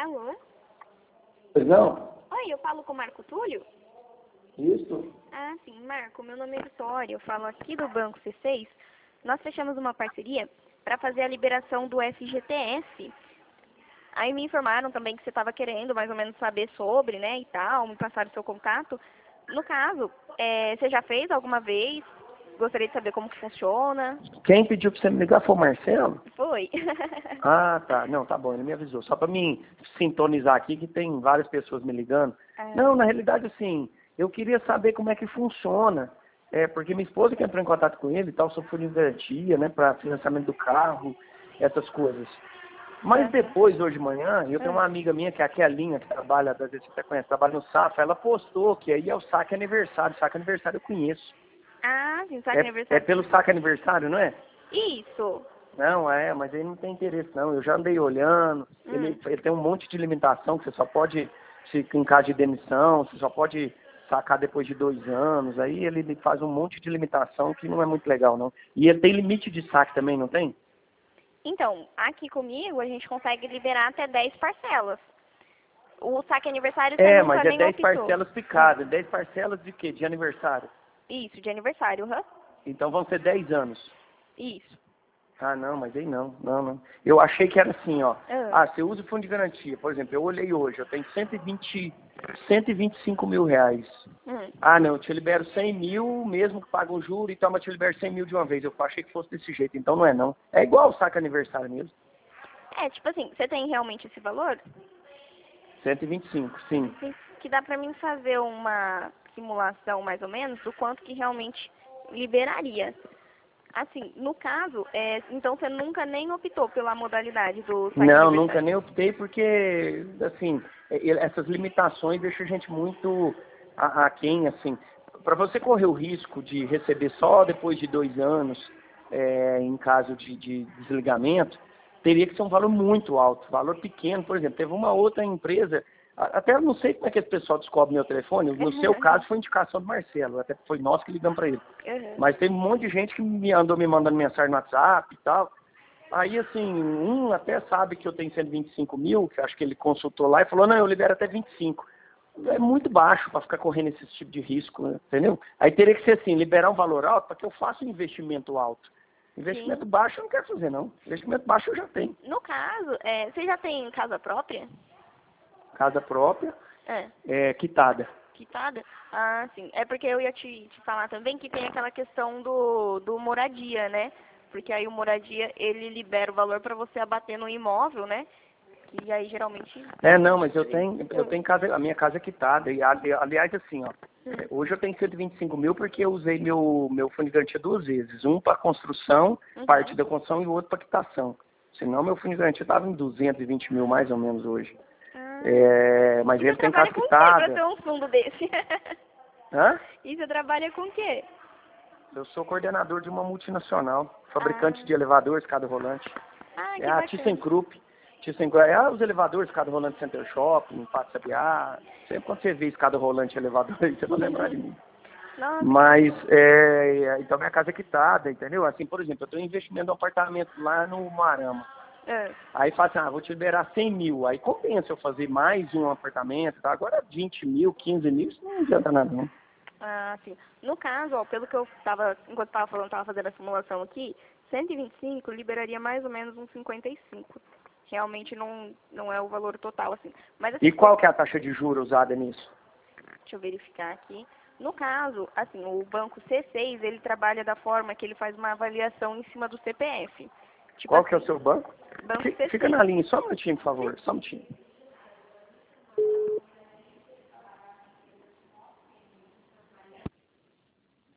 Alô? Pois não? Oi, eu falo com o Marco Túlio? Isso. Ah, sim, Marco, meu nome é Vitória, eu falo aqui do Banco C6. Nós fechamos uma parceria para fazer a liberação do FGTS. Aí me informaram também que você estava querendo mais ou menos saber sobre, né, e tal, me passaram o seu contato. No caso, você já fez alguma vez? Gostaria de saber como que funciona. Quem pediu pra você me ligar foi o Marcelo? Foi. Ah, tá. Não, tá bom, ele me avisou. Só pra mim sintonizar aqui que tem várias pessoas me ligando. Não, na realidade, assim, eu queria saber como é que funciona. Porque minha esposa que entrou em contato com ele e tal, sobre fundo de garantia, né, para financiamento do carro, essas coisas. Mas depois, hoje de manhã, eu tenho uma amiga minha, que é a Kelinha, que trabalha, às vezes você até conhece, trabalha no Safra, ela postou que aí é o saque aniversário. Saque aniversário eu conheço. Ah, sim, saque É aniversário. pelo saque aniversário, não é? Isso. Não, mas ele não tem interesse, não. Eu já andei olhando. Ele tem um monte de limitação, que você só pode, se em caso de demissão, você só pode sacar depois de 2 anos. Aí ele faz um monte de limitação que não é muito legal, não. E ele tem limite de saque também, não tem? Então, aqui comigo a gente consegue liberar até 10 parcelas. O saque aniversário você nunca Mas é nem 10 optou. parcelas picadas. 10 parcelas de quê? De aniversário. Isso, de aniversário, Então vão ser 10 anos. Isso. Ah, não, mas aí não, não. Eu achei que era assim, ó. Você usa o fundo de garantia. Por exemplo, eu olhei hoje, eu tenho 125 mil reais. Ah, não, eu te libero 100 mil, mesmo que pague um juro e tal, mas eu te libero 100 mil de uma vez. Eu achei que fosse desse jeito, então não é não. É igual o saque aniversário mesmo. Tipo assim, você tem realmente esse valor? 125, sim. Que dá pra mim fazer uma simulação, mais ou menos, do quanto que realmente liberaria. Assim, no caso, então você nunca nem optou pela modalidade do saque Não, aniversário? nunca nem optei porque, assim, essas limitações deixam a gente muito aquém, assim. Para você correr o risco de receber só depois de 2 anos, em caso de desligamento, teria que ser um valor muito alto, valor pequeno. Por exemplo, teve uma outra empresa, até eu não sei como é que esse pessoal descobre meu telefone, no seu caso foi indicação do Marcelo, até foi nós que ligamos para ele. Mas tem um monte de gente que andou me mandando mensagem no WhatsApp e tal. Aí, assim, até sabe que eu tenho 125 mil, que acho que ele consultou lá e falou, não, eu libero até 25. É muito baixo para ficar correndo esse tipo de risco, né? Entendeu? Aí teria que ser assim, liberar um valor alto para que eu faça um investimento alto. Investimento baixo eu não quero fazer, não. Investimento baixo eu já tenho. No caso, você já tem casa própria? Casa própria, quitada. Quitada? Ah, sim. É porque eu ia te falar também que tem aquela questão do moradia, né? Porque aí o moradia, ele libera o valor para você abater no imóvel, né? Que aí geralmente... Não, mas eu tenho casa, a minha casa é quitada. E, aliás, assim, ó, hoje eu tenho 125 mil porque eu usei meu fundo de garantia 2 vezes. Um para construção, parte da construção, e o outro para quitação. Senão meu fundo de garantia estava em 220 mil mais ou menos hoje. Mas ele tem casa quitada. E você trabalha com o quê para ter um fundo desse? Hã? E você trabalha com o quê? Eu sou coordenador de uma multinacional, fabricante de elevadores, escada rolante. Ah, que É a bacana. ThyssenKrupp. Os elevadores, escada rolante Center Shopping, Pátio Sabiá. Sempre quando você vê escada rolante e elevador, você vai lembrar de mim. Nossa. Mas, então minha casa é quitada, entendeu? Assim, por exemplo, eu tenho um investimento num apartamento lá no Moarama. Aí fala assim, vou te liberar 100 mil. Aí compensa eu fazer mais um apartamento, tá? Agora 20 mil, 15 mil, isso não adianta nada, não. Ah, sim. No caso, ó, pelo que eu estava, enquanto estava falando, estava fazendo a simulação aqui, 125 liberaria mais ou menos uns 55. Realmente não é o valor total, assim. Mas, assim, E qual que é a taxa de juros usada nisso? deixa eu verificar aqui. No caso, assim, o banco C6, ele trabalha da forma que ele faz uma avaliação em cima do CPF. Tipo Qual assim, que é o seu banco? Banco C6. Fica na linha, só um minutinho, por favor, só um minutinho.